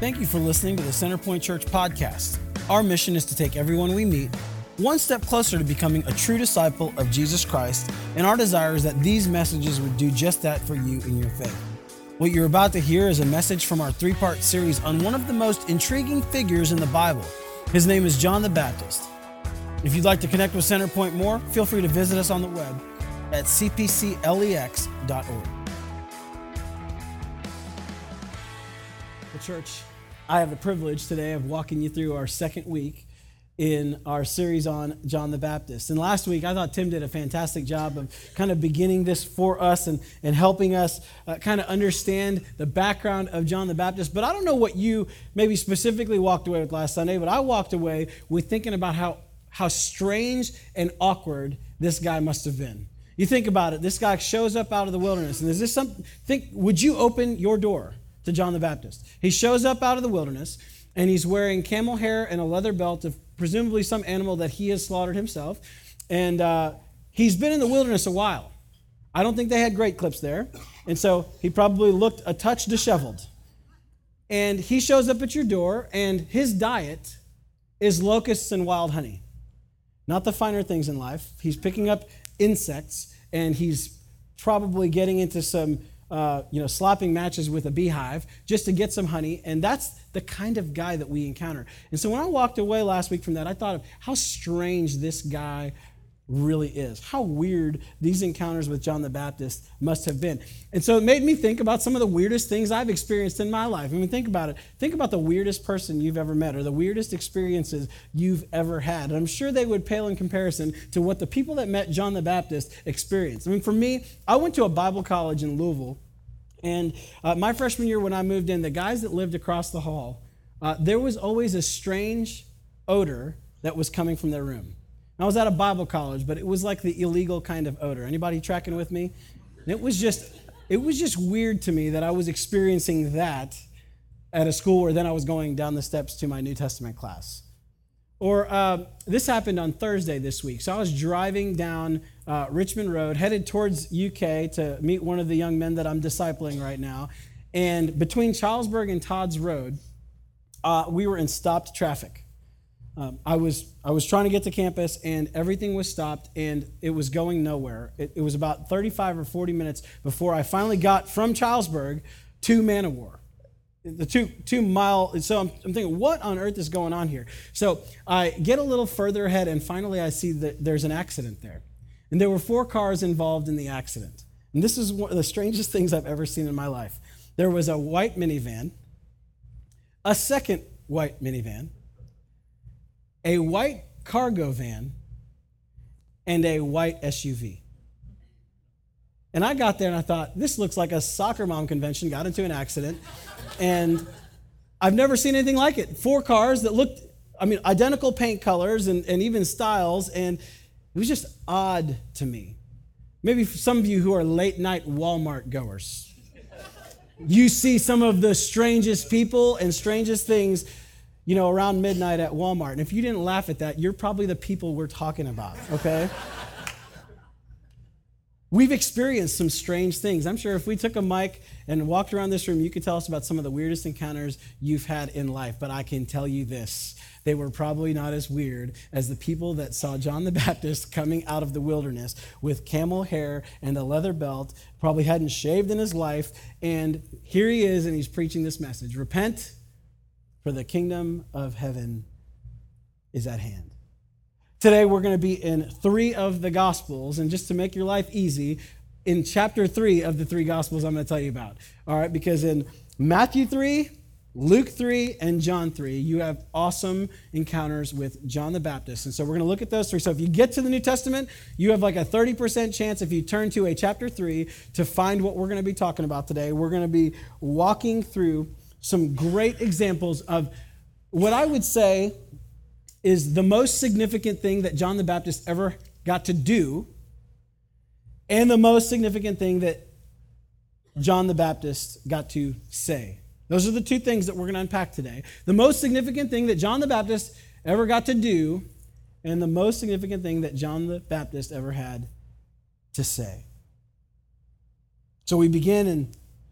Thank you for listening to the Centerpoint Church podcast. Our mission is to take everyone we meet one step closer to becoming a true disciple of Jesus Christ, and our desire is that these messages would do just that for you in your faith. What you're about to hear is a message from our three-part series on one of the most intriguing figures in the Bible. His name is John the Baptist. If you'd like to connect with Centerpoint more, feel free to visit us on the web at cpclex.org. Well, church, I have the privilege today of walking you through our second week in our series on John the Baptist. And last week, I thought Tim did a fantastic job of kind of beginning this for us and helping us kind of understand the background of John the Baptist. But I don't know what you maybe specifically walked away with last Sunday, but I walked away with thinking about how strange and awkward this guy must have been. You think about it, this guy shows up out of the wilderness, and is this something, would you open your door to John the Baptist? He shows up out of the wilderness, and he's wearing camel hair and a leather belt of presumably some animal that he has slaughtered himself. And he's been in the wilderness a while. I don't think they had great clips there. And so he probably looked a touch disheveled. And he shows up at your door, and his diet is locusts and wild honey. Not the finer things in life. He's picking up insects, and he's probably getting into some slapping matches with a beehive just to get some honey, and that's the kind of guy that we encounter. And so when I walked away last week from that, I thought of how strange this guy really is, how weird these encounters with John the Baptist must have been. And so it made me think about some of the weirdest things I've experienced in my life. I mean, think about it. Think about the weirdest person you've ever met or the weirdest experiences you've ever had. And I'm sure they would pale in comparison to what the people that met John the Baptist experienced. I mean, for me, I went to a Bible college in Louisville, and my freshman year when I moved in, the guys that lived across the hall, there was always a strange odor that was coming from their room. I was at a Bible college, but it was like the illegal kind of odor. Anybody tracking with me? And it was just weird to me that I was experiencing that at a school where then I was going down the steps to my New Testament class. Or this happened on Thursday this week. So I was driving down Richmond Road, headed towards UK to meet one of the young men that I'm discipling right now. And between Charlesburg and Todd's Road, we were in stopped traffic. I was trying to get to campus, and everything was stopped, and it was going nowhere. It was about 35 or 40 minutes before I finally got from Charlesburg to Man-O-War. The two mile. So I'm thinking, what on earth is going on here? So I get a little further ahead, and finally I see that there's an accident there. And there were 4 cars involved in the accident. And this is one of the strangest things I've ever seen in my life. There was a white minivan, a second white minivan, a white cargo van, and a white SUV. And I got there and I thought, this looks like a soccer mom convention, got into an accident, and I've never seen anything like it. 4 cars that looked, identical paint colors and even styles, and it was just odd to me. Maybe for some of you who are late night Walmart goers, you see some of the strangest people and strangest things around midnight at Walmart. And if you didn't laugh at that, you're probably the people we're talking about, okay? We've experienced some strange things. I'm sure if we took a mic and walked around this room, you could tell us about some of the weirdest encounters you've had in life. But I can tell you this, they were probably not as weird as the people that saw John the Baptist coming out of the wilderness with camel hair and a leather belt, probably hadn't shaved in his life, and here he is, and he's preaching this message: repent, for the kingdom of heaven is at hand. Today we're going to be in 3 of the Gospels, and just to make your life easy, in chapter 3 of the 3 Gospels I'm going to tell you about. All right, because in Matthew 3, Luke 3, and John 3, you have awesome encounters with John the Baptist. And so we're going to look at those 3. So if you get to the New Testament, you have like a 30% chance if you turn to a chapter 3 to find what we're going to be talking about today. We're going to be walking through some great examples of what I would say is the most significant thing that John the Baptist ever got to do, and the most significant thing that John the Baptist got to say. Those are the 2 things that we're going to unpack today. The most significant thing that John the Baptist ever got to do, and the most significant thing that John the Baptist ever had to say. So we begin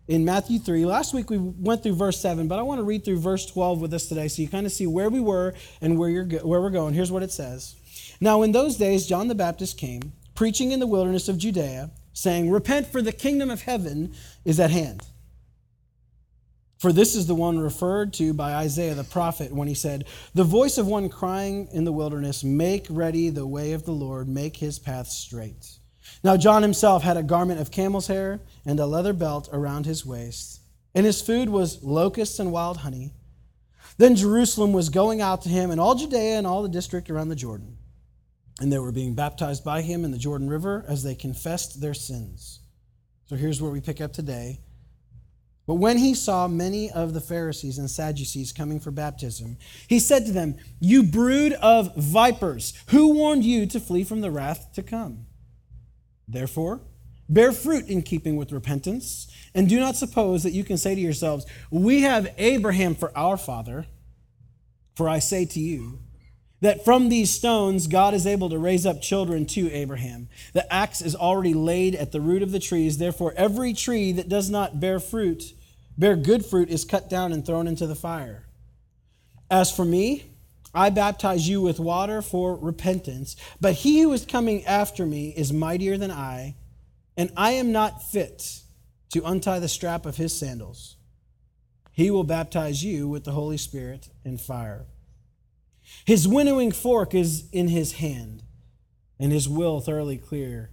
in Matthew 3. Last week we went through verse 7, but I want to read through verse 12 with us today so you kind of see where we were and where we're going. Here's what it says. Now in those days John the Baptist came, preaching in the wilderness of Judea, saying, "Repent, for the kingdom of heaven is at hand." For this is the one referred to by Isaiah the prophet when he said, "The voice of one crying in the wilderness, make ready the way of the Lord, make his path straight." Now John himself had a garment of camel's hair and a leather belt around his waist, and his food was locusts and wild honey. Then Jerusalem was going out to him, and all Judea and all the district around the Jordan. And they were being baptized by him in the Jordan River as they confessed their sins. So here's where we pick up today. But when he saw many of the Pharisees and Sadducees coming for baptism, he said to them, "You brood of vipers, who warned you to flee from the wrath to come? Therefore, bear fruit in keeping with repentance, and do not suppose that you can say to yourselves, 'We have Abraham for our father.' For I say to you, that from these stones God is able to raise up children to Abraham. The axe is already laid at the root of the trees. Therefore, every tree that does not bear good fruit is cut down and thrown into the fire. As for me, I baptize you with water for repentance, but he who is coming after me is mightier than I, and I am not fit to untie the strap of his sandals. He will baptize you with the Holy Spirit and fire. His winnowing fork is in his hand, and he will thoroughly clear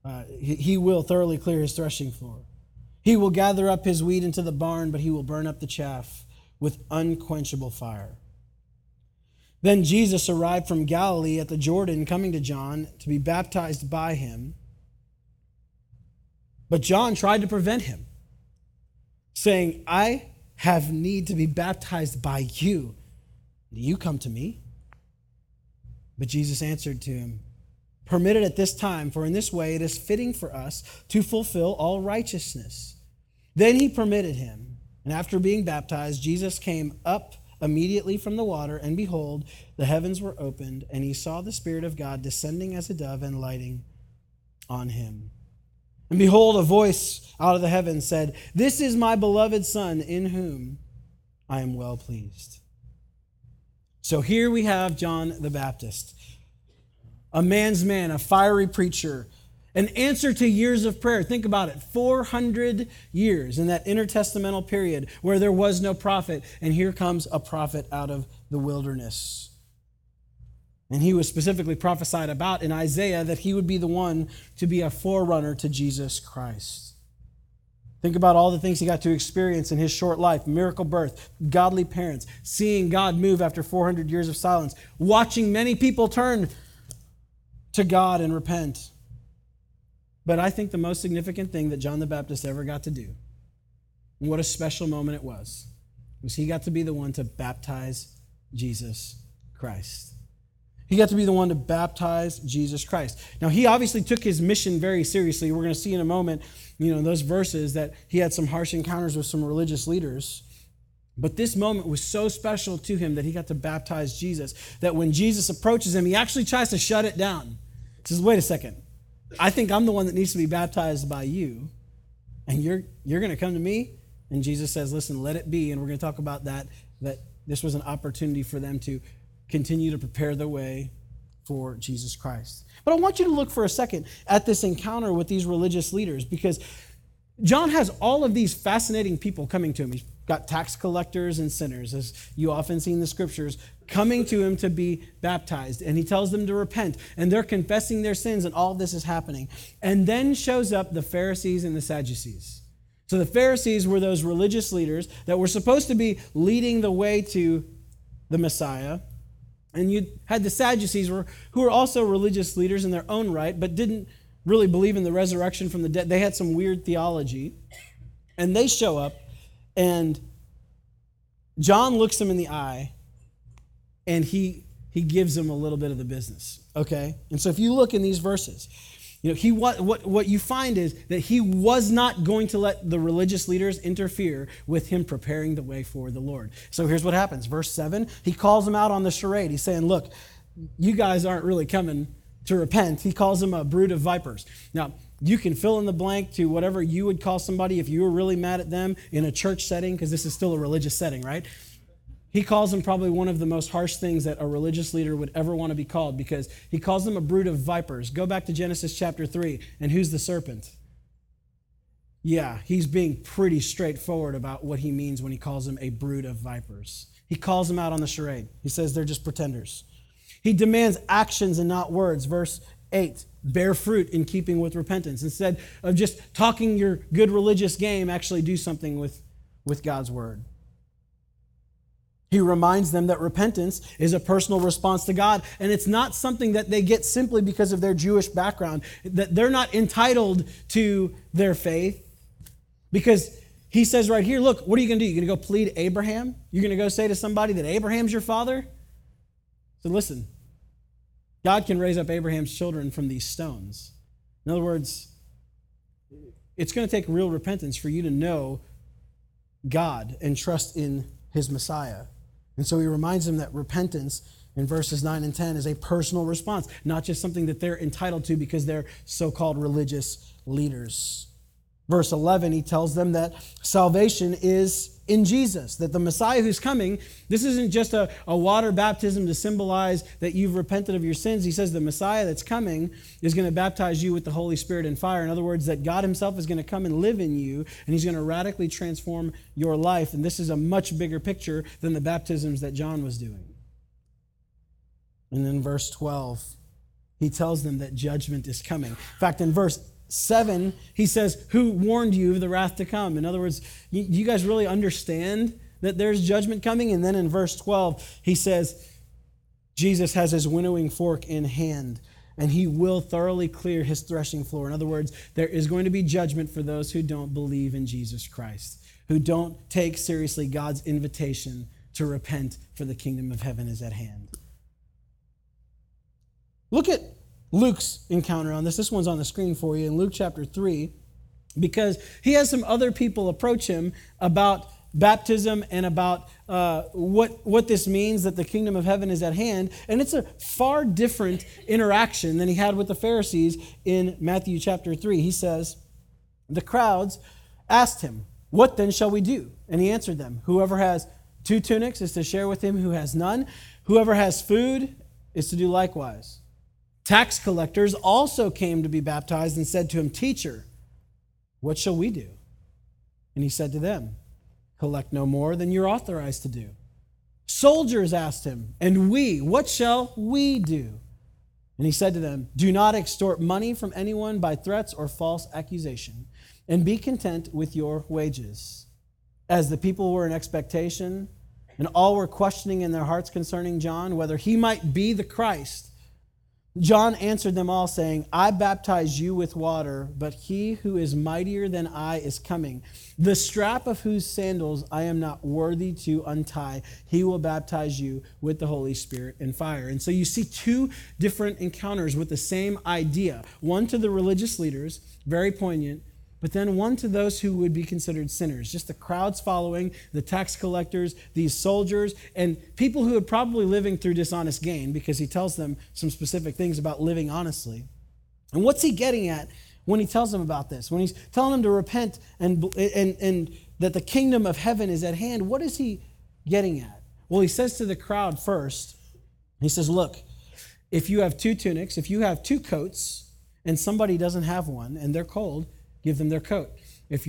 his threshing floor. He will gather up his wheat into the barn, but he will burn up the chaff with unquenchable fire." Then Jesus arrived from Galilee at the Jordan, coming to John to be baptized by him. But John tried to prevent him, saying, "I have need to be baptized by you. Do you come to me?" But Jesus answered to him, "Permit it at this time, for in this way it is fitting for us to fulfill all righteousness." Then he permitted him, and after being baptized, Jesus came up immediately from the water, and behold, the heavens were opened, and he saw the Spirit of God descending as a dove and lighting on him. And behold, a voice out of the heavens said, "This is my beloved Son, in whom I am well pleased." So here we have John the Baptist, a man's man, a fiery preacher, an answer to years of prayer. Think about it, 400 years in that intertestamental period where there was no prophet, and here comes a prophet out of the wilderness. And he was specifically prophesied about in Isaiah that he would be the one to be a forerunner to Jesus Christ. Think about all the things he got to experience in his short life: miracle birth, godly parents, seeing God move after 400 years of silence, watching many people turn to God and repent. But I think the most significant thing that John the Baptist ever got to do, and what a special moment it was he got to be the one to baptize Jesus Christ. He got to be the one to baptize Jesus Christ. Now, he obviously took his mission very seriously. We're going to see in a moment, in those verses, that he had some harsh encounters with some religious leaders. But this moment was so special to him that he got to baptize Jesus, that when Jesus approaches him, he actually tries to shut it down. He says, "Wait a second. I think I'm the one that needs to be baptized by you, and you're going to come to me?" And Jesus says, "Listen, let it be." And we're going to talk about that this was an opportunity for them to continue to prepare the way for Jesus Christ. But I want you to look for a second at this encounter with these religious leaders, because John has all of these fascinating people coming to him. He's got tax collectors and sinners, as you often see in the scriptures, coming to him to be baptized. And he tells them to repent. And they're confessing their sins, and all of this is happening. And then shows up the Pharisees and the Sadducees. So the Pharisees were those religious leaders that were supposed to be leading the way to the Messiah. And you had the Sadducees, who were also religious leaders in their own right, but didn't really believe in the resurrection from the dead. They had some weird theology. And they show up, and John looks them in the eye, and he gives them a little bit of the business, okay? And so if you look in these verses, what you find is that he was not going to let the religious leaders interfere with him preparing the way for the Lord. So here's what happens. Verse 7, he calls them out on the charade. He's saying, "Look, you guys aren't really coming to repent." He calls them a brood of vipers. Now, You can fill in the blank to whatever you would call somebody if you were really mad at them in a church setting, because this is still a religious setting, right? He calls them probably one of the most harsh things that a religious leader would ever want to be called, because he calls them a brood of vipers. Go back to Genesis chapter 3, and who's the serpent? Yeah, he's being pretty straightforward about what he means when he calls them a brood of vipers. He calls them out on the charade. He says they're just pretenders. He demands actions and not words. Verse 8, bear fruit in keeping with repentance. Instead of just talking your good religious game, actually do something with God's word. He reminds them that repentance is a personal response to God, and it's not something that they get simply because of their Jewish background, that they're not entitled to their faith, because he says right here, look, what are you going to do? You're going to go plead Abraham? You're going to go say to somebody that Abraham's your father? So listen, God can raise up Abraham's children from these stones. In other words, it's going to take real repentance for you to know God and trust in his Messiah. And so he reminds them that repentance in verses 9 and 10 is a personal response, not just something that they're entitled to because they're so-called religious leaders. Verse 11, he tells them that salvation is in Jesus, that the Messiah who's coming, this isn't just a water baptism to symbolize that you've repented of your sins. He says the Messiah that's coming is going to baptize you with the Holy Spirit and fire. In other words, that God himself is going to come and live in you, and he's going to radically transform your life. And this is a much bigger picture than the baptisms that John was doing. And then verse 12, he tells them that judgment is coming. In fact, in verse 7, he says, who warned you of the wrath to come? In other words, you guys really understand that there's judgment coming? And then in verse 12, he says, Jesus has his winnowing fork in hand, and he will thoroughly clear his threshing floor. In other words, there is going to be judgment for those who don't believe in Jesus Christ, who don't take seriously God's invitation to repent, for the kingdom of heaven is at hand. Look at Luke's encounter on this. This one's on the screen for you in Luke chapter 3, because he has some other people approach him about baptism and about what this means, that the kingdom of heaven is at hand. And it's a far different interaction than he had with the Pharisees in Matthew chapter 3. He says, the crowds asked him, what then shall we do? And he answered them, whoever has 2 tunics is to share with him who has none. Whoever has food is to do likewise. Tax collectors also came to be baptized and said to him, Teacher, what shall we do? And he said to them, collect no more than you're authorized to do. Soldiers asked him, and we, what shall we do? And he said to them, do not extort money from anyone by threats or false accusation, and be content with your wages. As the people were in expectation, and all were questioning in their hearts concerning John, whether he might be the Christ, John answered them all, saying, I baptize you with water, but he who is mightier than I is coming, the strap of whose sandals I am not worthy to untie. He will baptize you with the Holy Spirit and fire. And so you see 2 different encounters with the same idea. One to the religious leaders, very poignant, but then one to those who would be considered sinners, just the crowds following, the tax collectors, these soldiers, and people who are probably living through dishonest gain, because he tells them some specific things about living honestly. And what's he getting at when he tells them about this? When he's telling them to repent and that the kingdom of heaven is at hand, what is he getting at? Well, he says to the crowd first, he says, look, if you have 2 tunics, if you have 2 coats, and somebody doesn't have one, and they're cold, give them their coat. If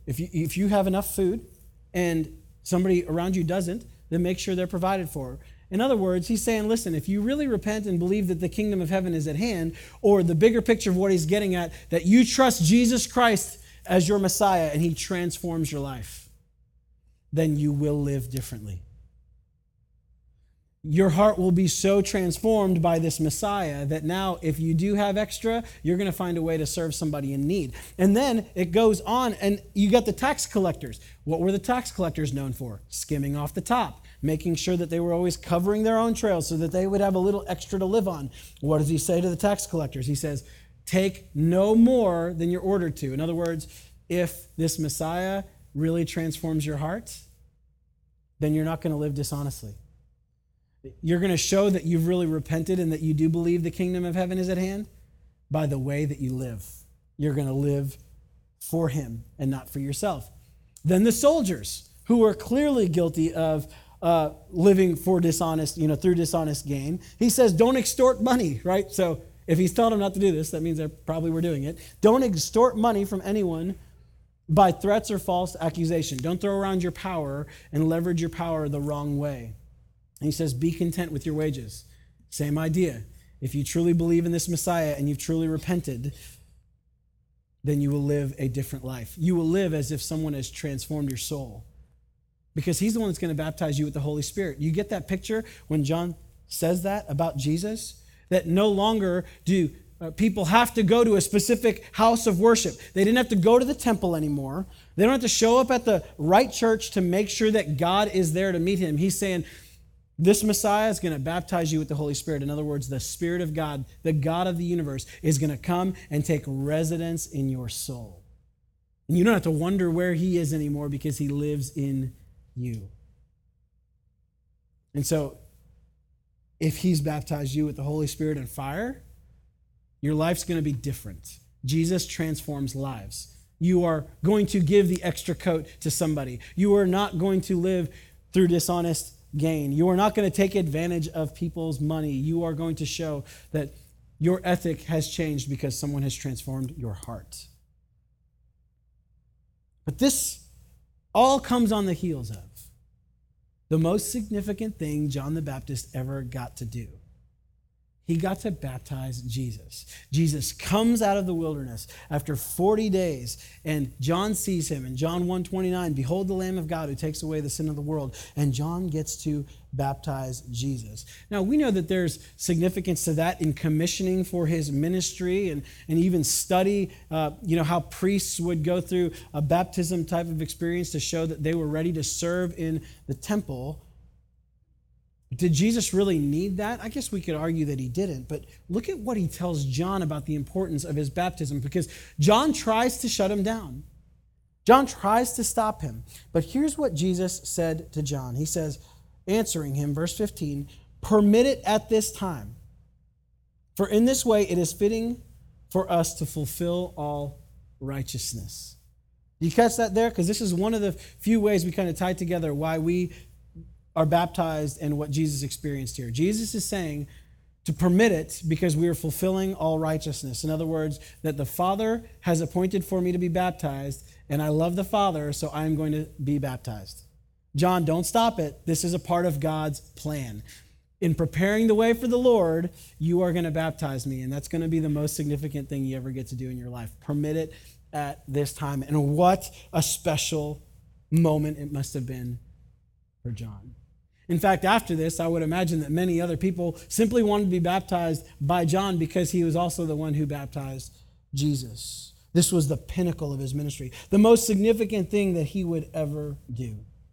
you have enough food and somebody around you doesn't, then make sure they're provided for. In other words, he's saying, listen, if you really repent and believe that the kingdom of heaven is at hand, or the bigger picture of what he's getting at, that you trust Jesus Christ as your Messiah and he transforms your life, then you will live differently. Your heart will be so transformed by this Messiah that now if you do have extra, you're going to find a way to serve somebody in need. And then it goes on, and you got the tax collectors. What were the tax collectors known for? Skimming off the top, making sure that they were always covering their own trails so that they would have a little extra to live on. What does he say to the tax collectors? He says, take no more than you're ordered to. In other words, if this Messiah really transforms your heart, then you're not going to live dishonestly. You're going to show that you've really repented and that you do believe the kingdom of heaven is at hand by the way that you live. You're going to live for him and not for yourself. Then the soldiers, who are clearly guilty of living for dishonest, through dishonest gain. He says, don't extort money, right? So if he's told them not to do this, that means they probably were doing it. Don't extort money from anyone by threats or false accusation. Don't throw around your power and leverage your power the wrong way. And he says, be content with your wages. Same idea. If you truly believe in this Messiah and you've truly repented, then you will live a different life. You will live as if someone has transformed your soul, because he's the one that's going to baptize you with the Holy Spirit. You get that picture when John says that about Jesus? That no longer do people have to go to a specific house of worship. They didn't have to go to the temple anymore. They don't have to show up at the right church to make sure that God is there to meet him. He's saying, this Messiah is going to baptize you with the Holy Spirit. In other words, the Spirit of God, the God of the universe, is going to come and take residence in your soul. And you don't have to wonder where he is anymore, because he lives in you. And so, if he's baptized you with the Holy Spirit and fire, your life's going to be different. Jesus transforms lives. You are going to give the extra coat to somebody. You are not going to live through dishonest gain. You are not going to take advantage of people's money. You are going to show that your ethic has changed because someone has transformed your heart. But this all comes on the heels of the most significant thing John the Baptist ever got to do. He got to baptize Jesus. Jesus comes out of the wilderness after 40 days, and John sees him. In John 1:29, behold the Lamb of God who takes away the sin of the world. And John gets to baptize Jesus. Now, we know that there's significance to that in commissioning for his ministry, and even study, how priests would go through a baptism type of experience to show that they were ready to serve in the temple. Did Jesus really need that? I guess we could argue that he didn't, but look at what he tells John about the importance of his baptism, because John tries to shut him down. John tries to stop him. But here's what Jesus said to John. He says, answering him, verse 15, permit it at this time, for in this way it is fitting for us to fulfill all righteousness. You catch that there? Because this is one of the few ways we kind of tie together why we are baptized and what Jesus experienced here. Jesus is saying to permit it because we are fulfilling all righteousness. In other words, that the Father has appointed for me to be baptized, and I love the Father, so I'm going to be baptized. John, don't stop it. This is a part of God's plan. In preparing the way for the Lord, you are going to baptize me, and that's going to be the most significant thing you ever get to do in your life. Permit it at this time. And what a special moment it must have been for John. In fact, after this, I would imagine that many other people simply wanted to be baptized by John because he was also the one who baptized Jesus. This was the pinnacle of his ministry, the most significant thing that he would ever do.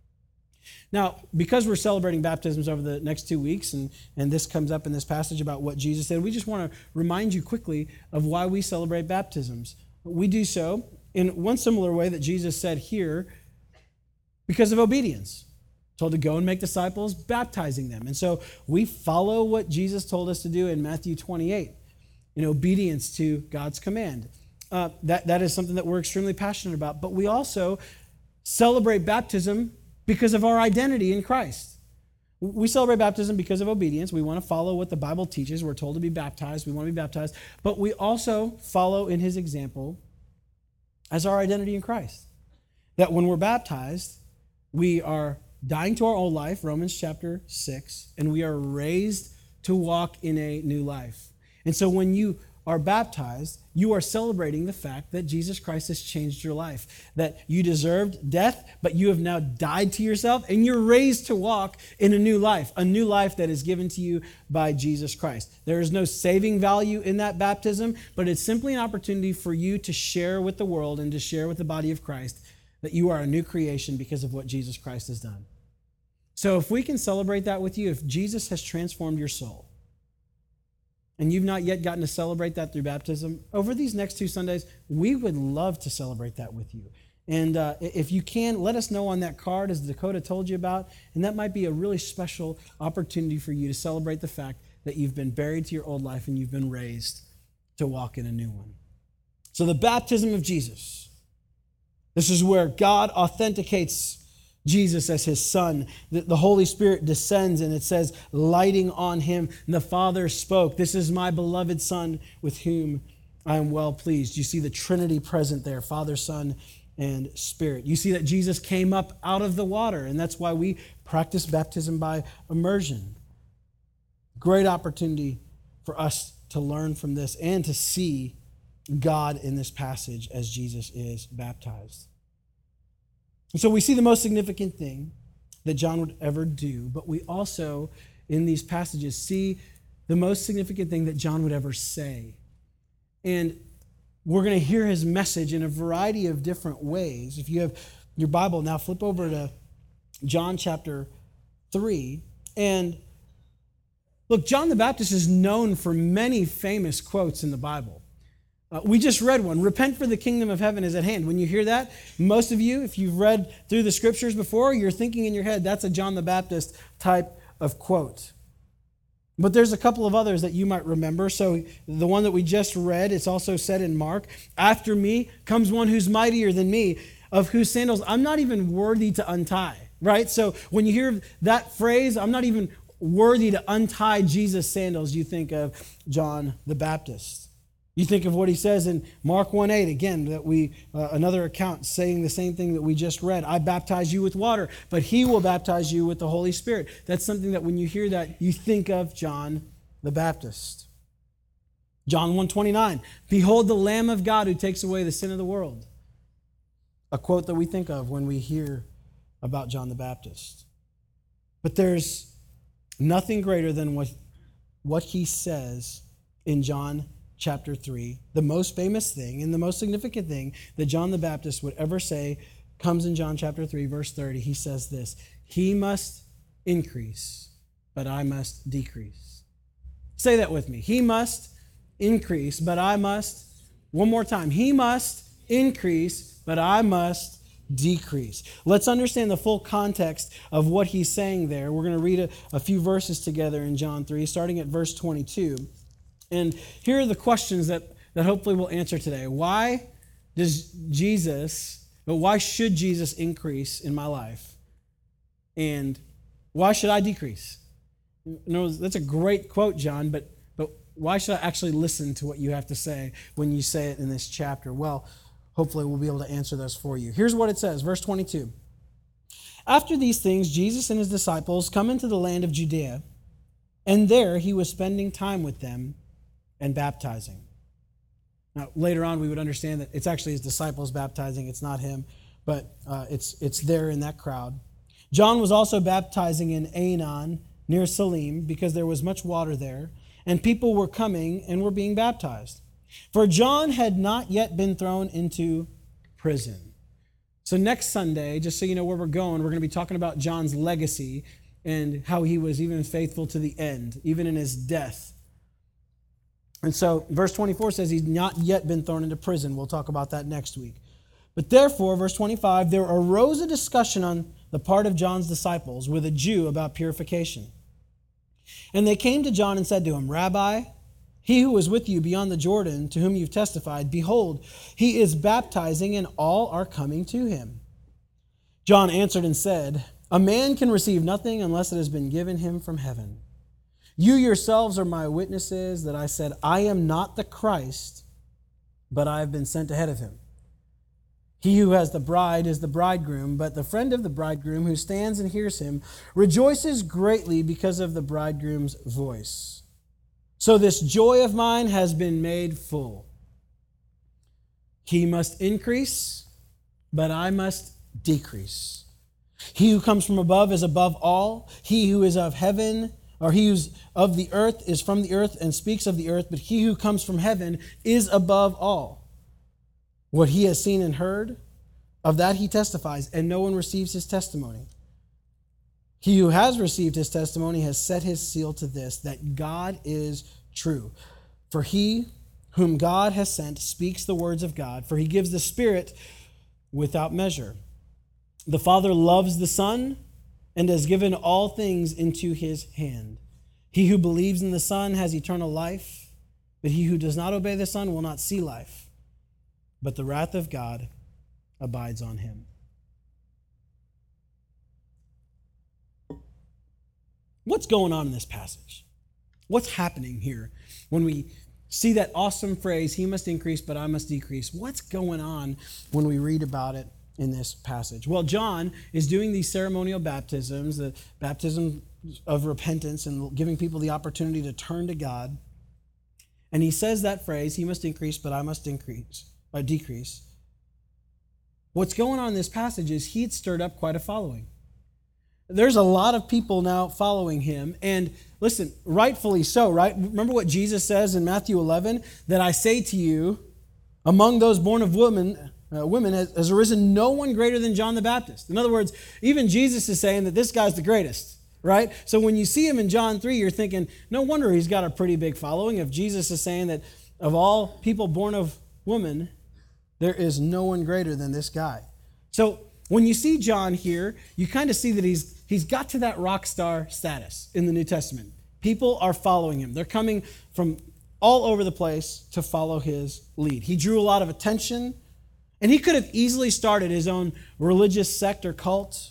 Now, because we're celebrating baptisms over the next 2 weeks, and this comes up in this passage about what Jesus said, we just want to remind you quickly of why we celebrate baptisms. We do so in one similar way that Jesus said here, because of obedience. Told to go and make disciples, baptizing them. And so we follow what Jesus told us to do in Matthew 28 in obedience to God's command. That is something that we're extremely passionate about. But we also celebrate baptism because of our identity in Christ. We celebrate baptism because of obedience. We want to follow what the Bible teaches. We're told to be baptized. We want to be baptized. But we also follow in his example as our identity in Christ. That when we're baptized, we are dying to our old life, Romans chapter 6, and we are raised to walk in a new life. And so when you are baptized, you are celebrating the fact that Jesus Christ has changed your life, that you deserved death, but you have now died to yourself, and you're raised to walk in a new life that is given to you by Jesus Christ. There is no saving value in that baptism, but it's simply an opportunity for you to share with the world and to share with the body of Christ that you are a new creation because of what Jesus Christ has done. So if we can celebrate that with you, if Jesus has transformed your soul, and you've not yet gotten to celebrate that through baptism, over these next 2 Sundays, we would love to celebrate that with you. And if you can, let us know on that card, as Dakota told you about, and that might be a really special opportunity for you to celebrate the fact that you've been buried to your old life and you've been raised to walk in a new one. So the baptism of Jesus, this is where God authenticates Jesus as his son. The Holy Spirit descends and it says, lighting on him, and the Father spoke, "This is my beloved Son with whom I am well pleased." You see the Trinity present there, Father, Son, and Spirit. You see that Jesus came up out of the water, and that's why we practice baptism by immersion. Great opportunity for us to learn from this and to see God in this passage as Jesus is baptized. And so we see the most significant thing that John would ever do, but we also, in these passages, see the most significant thing that John would ever say. And we're going to hear his message in a variety of different ways. If you have your Bible now, flip over to John chapter 3. And look, John the Baptist is known for many famous quotes in the Bible. We just read one, "Repent, for the kingdom of heaven is at hand." When you hear that, most of you, if you've read through the scriptures before, you're thinking in your head, that's a John the Baptist type of quote. But there's a couple of others that you might remember. So the one that we just read, it's also said in Mark, "After me comes one who's mightier than me, of whose sandals I'm not even worthy to untie." Right? So when you hear that phrase, "I'm not even worthy to untie Jesus' sandals," you think of John the Baptist. You think of what he says in Mark 1:8, again, that another account saying the same thing that we just read. "I baptize you with water, but he will baptize you with the Holy Spirit." That's something that when you hear that, you think of John the Baptist. John 1:29, "Behold the Lamb of God who takes away the sin of the world." A quote that we think of when we hear about John the Baptist. But there's nothing greater than what he says in John chapter 3, the most famous thing and the most significant thing that John the Baptist would ever say comes in John chapter 3, verse 30. He says this, "He must increase, but I must decrease." Say that with me. He must increase, but I must, one more time, he must increase, but I must decrease. Let's understand the full context of what he's saying there. We're going to read a few verses together in John 3, starting at verse 22. And here are the questions that hopefully we'll answer today. Why should Jesus increase in my life? And why should I decrease? No, that's a great quote, John, but why should I actually listen to what you have to say when you say it in this chapter? Well, hopefully we'll be able to answer those for you. Here's what it says, verse 22. "After these things, Jesus and his disciples come into the land of Judea, and there he was spending time with them and baptizing." Now, later on, we would understand that it's actually his disciples baptizing. It's not him, but it's there in that crowd. "John was also baptizing in Aenon near Salim because there was much water there, and people were coming and were being baptized. For John had not yet been thrown into prison." So next Sunday, just so you know where we're going to be talking about John's legacy and how he was even faithful to the end, even in his death. And so verse 24 says he's not yet been thrown into prison. We'll talk about that next week. "But therefore," verse 25, "there arose a discussion on the part of John's disciples with a Jew about purification. And they came to John and said to him, 'Rabbi, he who was with you beyond the Jordan, to whom you've testified, behold, he is baptizing and all are coming to him.' John answered and said, 'A man can receive nothing unless it has been given him from heaven. You yourselves are my witnesses that I said, I am not the Christ, but I have been sent ahead of him. He who has the bride is the bridegroom, but the friend of the bridegroom who stands and hears him rejoices greatly because of the bridegroom's voice. So this joy of mine has been made full. He must increase, but I must decrease. He who comes from above is above all. He who is of heaven, or he who's of the earth, is from the earth and speaks of the earth, but he who comes from heaven is above all. What he has seen and heard, of that he testifies, and no one receives his testimony. He who has received his testimony has set his seal to this, that God is true. For he whom God has sent speaks the words of God, for he gives the Spirit without measure. The Father loves the Son and has given all things into his hand. He who believes in the Son has eternal life, but he who does not obey the Son will not see life, but the wrath of God abides on him. What's going on in this passage? What's happening here when we see that awesome phrase, he must increase, but I must decrease? What's going on when we read about it in this passage? Well, John is doing these ceremonial baptisms, the baptism of repentance and giving people the opportunity to turn to God. And he says that phrase, he must increase, but I must decrease. What's going on in this passage is he had stirred up quite a following. There's a lot of people now following him. And listen, rightfully so, right? Remember what Jesus says in Matthew 11? That I say to you, among those born of women has arisen no one greater than John the Baptist. In other words, even Jesus is saying that this guy's the greatest, right? So when you see him in John 3, you're thinking, no wonder he's got a pretty big following. If Jesus is saying that of all people born of woman, there is no one greater than this guy. So when you see John here, you kind of see that he's got to that rock star status in the New Testament. People are following him. They're coming from all over the place to follow his lead. He drew a lot of attention, and he could have easily started his own religious sect or cult.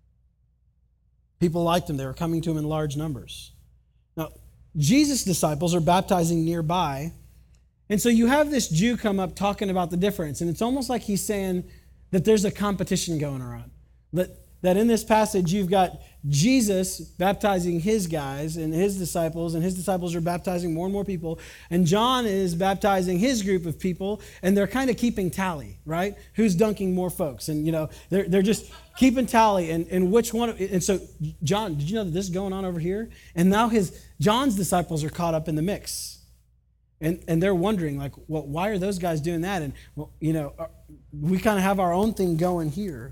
People liked him. They were coming to him in large numbers. Now, Jesus' disciples are baptizing nearby, and so you have this Jew come up talking about the difference, and it's almost like he's saying that there's a competition going around. That in this passage, you've got Jesus baptizing his guys and his disciples are baptizing more and more people, and John is baptizing his group of people, and they're kind of keeping tally, right? Who's dunking more folks? And, they're just keeping tally, and which one. And so, John, did you know that this is going on over here? And now John's disciples are caught up in the mix. And they're wondering, like, well, why are those guys doing that? And, well, we kind of have our own thing going here.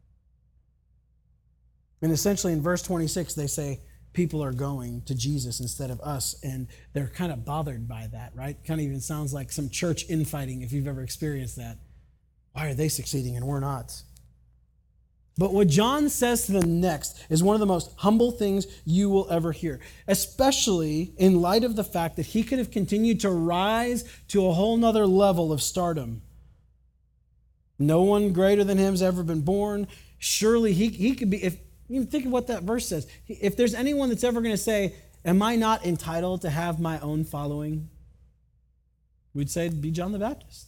And essentially in verse 26, they say people are going to Jesus instead of us. And they're kind of bothered by that, right? Kind of even sounds like some church infighting if you've ever experienced that. Why are they succeeding and we're not? But what John says to them next is one of the most humble things you will ever hear, especially in light of the fact that he could have continued to rise to a whole nother level of stardom. No one greater than him has ever been born. Surely he could be, if you think of what that verse says, if there's anyone that's ever going to say, am I not entitled to have my own following? We'd say it'd be John the Baptist.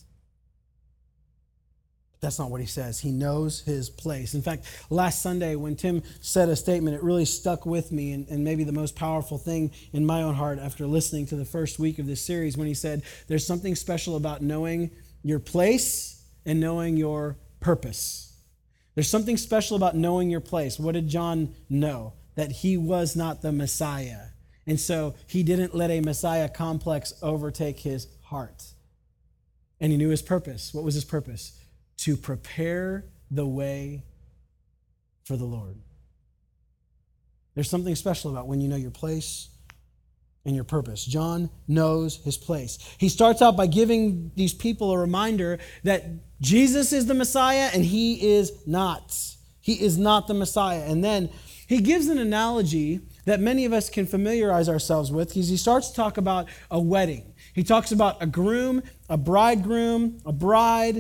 That's not what he says. He knows his place. In fact, last Sunday when Tim said a statement, it really stuck with me and maybe the most powerful thing in my own heart after listening to the first week of this series when he said, there's something special about knowing your place and knowing your purpose. There's something special about knowing your place. What did John know? That he was not the Messiah. And so he didn't let a Messiah complex overtake his heart. And he knew his purpose. What was his purpose? To prepare the way for the Lord. There's something special about when you know your place and your purpose. John knows his place. He starts out by giving these people a reminder that Jesus is the Messiah and he is not. He is not the Messiah. And then he gives an analogy that many of us can familiarize ourselves with because he starts to talk about a wedding. He talks about a groom, a bridegroom, a bride,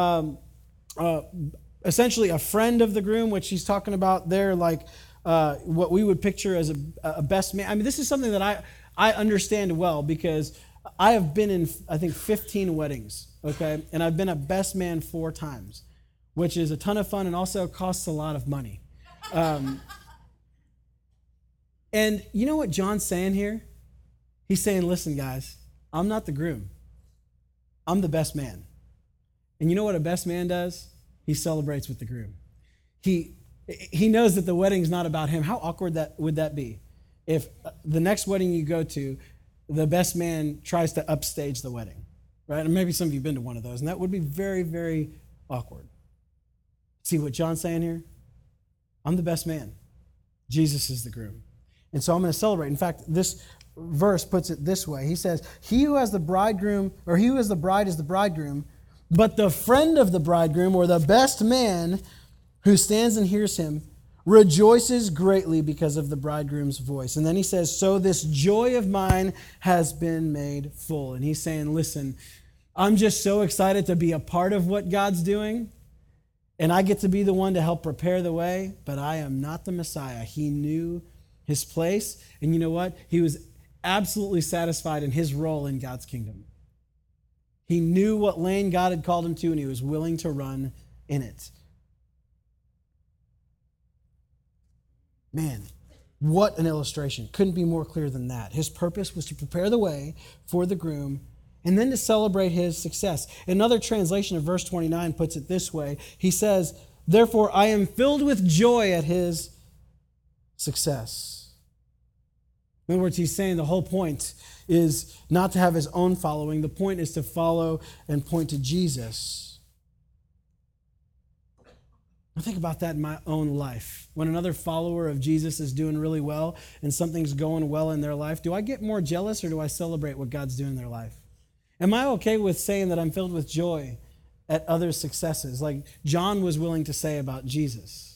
essentially a friend of the groom, which he's talking about there, like what we would picture as a best man. I mean, this is something that I understand well because I have been in, I think, 15 weddings, okay? And I've been a best man 4 times, which is a ton of fun and also costs a lot of money. And you know what John's saying here? He's saying, listen, guys, I'm not the groom. I'm the best man. And you know what a best man does? He celebrates with the groom. He knows that the wedding's not about him. How awkward would that be? If the next wedding you go to, the best man tries to upstage the wedding, right? And maybe some of you have been to one of those, and that would be very, very awkward. See what John's saying here? I'm the best man. Jesus is the groom. And so I'm going to celebrate. In fact, this verse puts it this way. He says, he who has the bridegroom, or he who has the bride is the bridegroom, but the friend of the bridegroom, or the best man who stands and hears him, rejoices greatly because of the bridegroom's voice. And then he says, so this joy of mine has been made full. And he's saying, listen, I'm just so excited to be a part of what God's doing. And I get to be the one to help prepare the way, but I am not the Messiah. He knew his place. And you know what? He was absolutely satisfied in his role in God's kingdom. He knew what lane God had called him to, and he was willing to run in it. Man, what an illustration. Couldn't be more clear than that. His purpose was to prepare the way for the groom and then to celebrate his success. Another translation of verse 29 puts it this way. He says, therefore, I am filled with joy at his success. In other words, he's saying the whole point is not to have his own following. The point is to follow and point to Jesus. I think about that in my own life. When another follower of Jesus is doing really well and something's going well in their life, do I get more jealous or do I celebrate what God's doing in their life? Am I okay with saying that I'm filled with joy at others' successes, like John was willing to say about Jesus?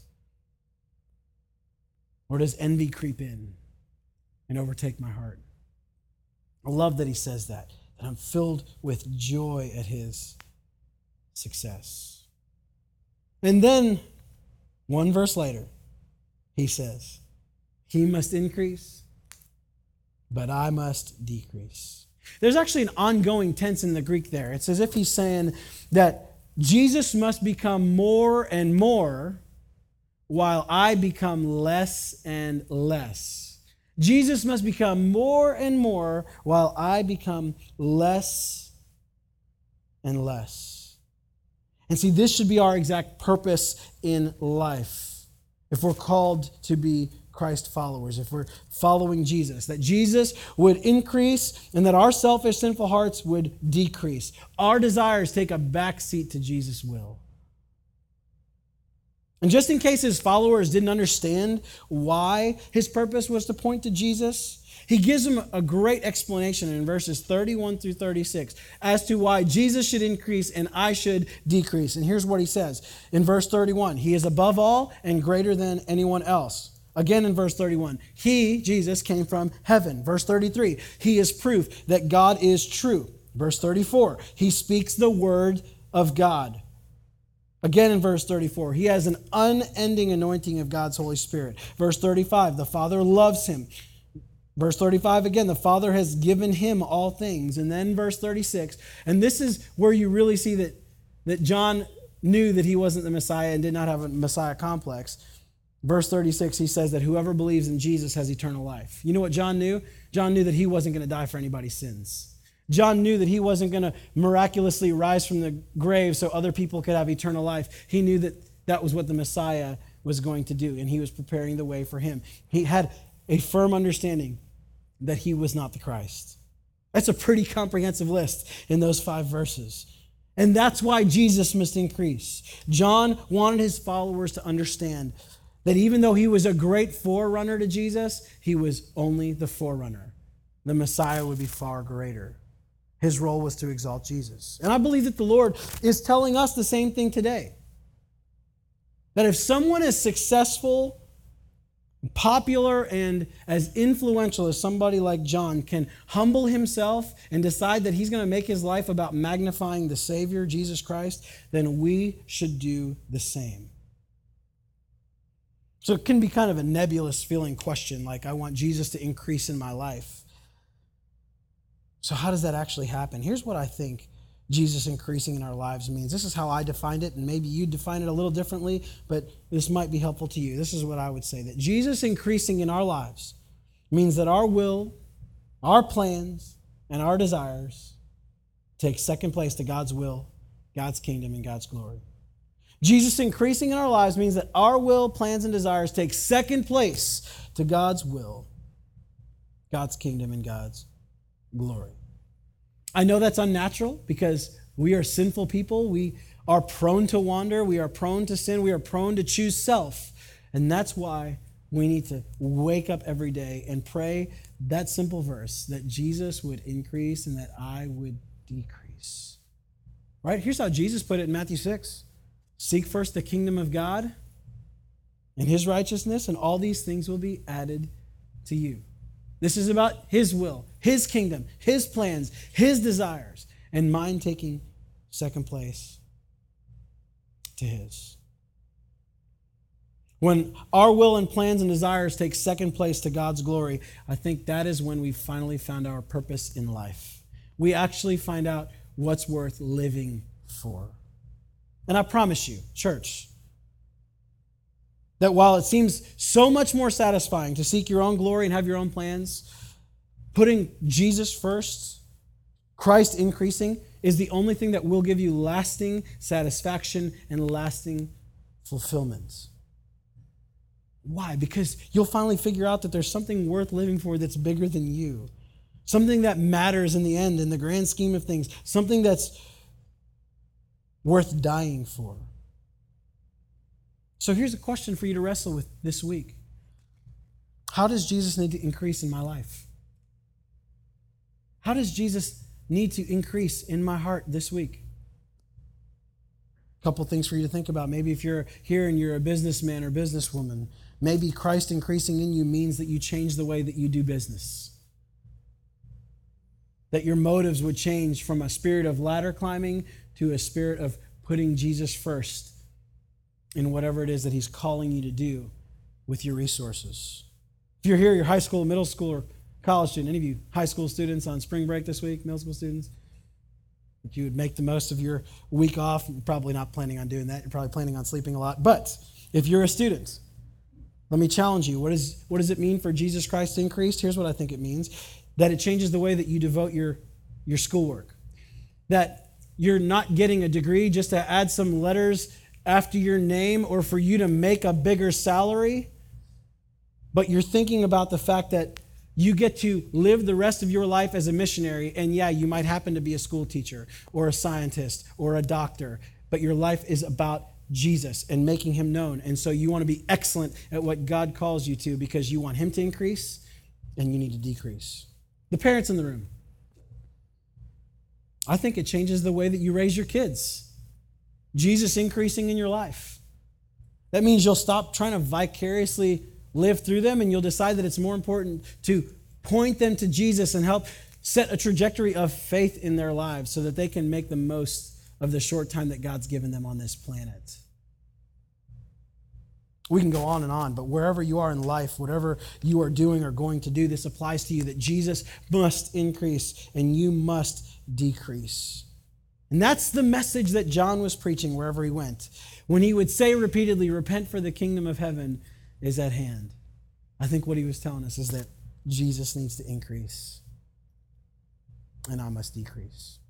Or does envy creep in and overtake my heart? I love that he says that I'm filled with joy at his success. And then, one verse later, he says, he must increase, but I must decrease. There's actually an ongoing tense in the Greek there. It's as if he's saying that Jesus must become more and more while I become less and less. Jesus must become more and more while I become less and less. And see, this should be our exact purpose in life. If we're called to be Christ followers, if we're following Jesus, that Jesus would increase and that our selfish, sinful hearts would decrease. Our desires take a back seat to Jesus' will. And just in case his followers didn't understand why his purpose was to point to Jesus, he gives them a great explanation in verses 31 through 36 as to why Jesus should increase and I should decrease. And here's what he says in verse 31. He is above all and greater than anyone else. Again in verse 31, he, Jesus, came from heaven. Verse 33, he is proof that God is true. Verse 34, he speaks the word of God. Again in verse 34, he has an unending anointing of God's Holy Spirit. Verse 35, the Father loves him. Verse 35 again, the Father has given him all things. And then verse 36, and this is where you really see that John knew that he wasn't the Messiah and did not have a Messiah complex. Verse 36, he says that whoever believes in Jesus has eternal life. You know what John knew? John knew that he wasn't going to die for anybody's sins. John knew that he wasn't going to miraculously rise from the grave so other people could have eternal life. He knew that that was what the Messiah was going to do, and he was preparing the way for him. He had a firm understanding that he was not the Christ. That's a pretty comprehensive list in those 5 verses. And that's why Jesus must increase. John wanted his followers to understand that even though he was a great forerunner to Jesus, he was only the forerunner. The Messiah would be far greater. His role was to exalt Jesus. And I believe that the Lord is telling us the same thing today. That if someone is successful, popular, and as influential as somebody like John can humble himself and decide that he's going to make his life about magnifying the Savior, Jesus Christ, then we should do the same. So it can be kind of a nebulous feeling question, like I want Jesus to increase in my life. So how does that actually happen? Here's what I think Jesus increasing in our lives means. This is how I defined it, and maybe you define it a little differently, but this might be helpful to you. This is what I would say, that Jesus increasing in our lives means that our will, our plans, and our desires take second place to God's will, God's kingdom, and God's glory. Jesus increasing in our lives means that our will, plans, and desires take second place to God's will, God's kingdom, and God's glory. I know that's unnatural because we are sinful people. We are prone to wander. We are prone to sin. We are prone to choose self. And that's why we need to wake up every day and pray that simple verse, that Jesus would increase and that I would decrease. Right? Here's how Jesus put it in Matthew 6. Seek first the kingdom of God and his righteousness, and all these things will be added to you. This is about his will, his kingdom, his plans, his desires. and mine taking second place to his. When our will and plans and desires take second place to God's glory, I think that is when we finally found our purpose in life. We actually find out what's worth living for. And I promise you, church, that while it seems so much more satisfying to seek your own glory and have your own plans, putting Jesus first, Christ increasing, is the only thing that will give you lasting satisfaction and lasting fulfillment. Why? Because you'll finally figure out that there's something worth living for that's bigger than you. Something that matters in the end, in the grand scheme of things. Something that's worth dying for. So here's a question for you to wrestle with this week. How does Jesus need to increase in my life? How does Jesus need to increase in my heart this week? A couple things for you to think about. Maybe if you're here and you're a businessman or businesswoman, maybe Christ increasing in you means that you change the way that you do business. That your motives would change from a spirit of ladder climbing to a spirit of putting Jesus first in whatever it is that he's calling you to do with your resources. If you're here, you're high school, middle school, or college student, any of you high school students on spring break this week, middle school students, that you would make the most of your week off. You're probably not planning on doing that. You're probably planning on sleeping a lot. But if you're a student, let me challenge you. What does it mean for Jesus Christ to increase? Here's what I think it means. That it changes the way that you devote your schoolwork. That you're not getting a degree just to add some letters after your name or for you to make a bigger salary, but you're thinking about the fact that you get to live the rest of your life as a missionary, and yeah, you might happen to be a school teacher or a scientist or a doctor, but your life is about Jesus and making him known. And so you want to be excellent at what God calls you to because you want him to increase and you need to decrease. The parents in the room, I think it changes the way that you raise your kids. Jesus increasing in your life. That means you'll stop trying to vicariously live through them and you'll decide that it's more important to point them to Jesus and help set a trajectory of faith in their lives so that they can make the most of the short time that God's given them on this planet. We can go on, but wherever you are in life, whatever you are doing or going to do, this applies to you that Jesus must increase and you must decrease. And that's the message that John was preaching wherever he went. When he would say repeatedly, repent for the kingdom of heaven is at hand. I think what he was telling us is that Jesus needs to increase and I must decrease.